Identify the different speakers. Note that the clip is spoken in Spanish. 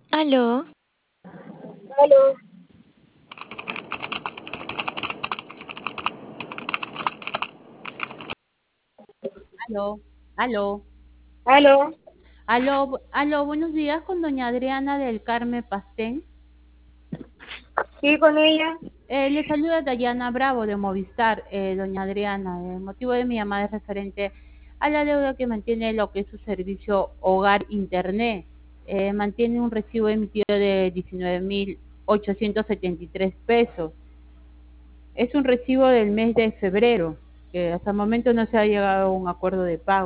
Speaker 1: Aló,
Speaker 2: Aló,
Speaker 3: Aló, aló,
Speaker 2: aló,
Speaker 3: aló, buenos días con doña Adriana del Carmen Pastén.
Speaker 2: sí, con ella.
Speaker 3: Le saluda Dayana Bravo de Movistar, doña Adriana. El motivo de mi llamada es referente a la deuda que mantiene lo que es su servicio Hogar Internet. Mantiene un recibo emitido de 19.873 pesos. Es un recibo del mes de febrero, que hasta el momento no se ha llegado a un acuerdo de pago.